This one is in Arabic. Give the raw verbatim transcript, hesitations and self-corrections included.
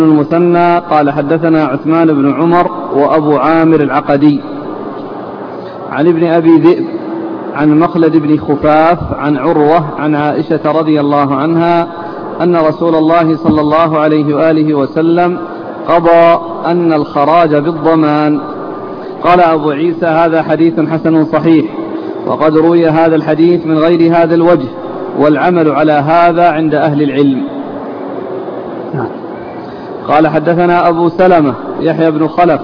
المثنى قال حدثنا عثمان بن عمر وأبو عامر العقدي عن ابن أبي ذئب عن مخلد بن خفاف عن عروة عن عائشة رضي الله عنها أن رسول الله صلى الله عليه وآله وسلم قضى أن الخراج بالضمان. قال أبو عيسى هذا حديث حسن صحيح، وقد روي هذا الحديث من غير هذا الوجه، والعمل على هذا عند أهل العلم. قال حدثنا أبو سلمة يحيى بن خلف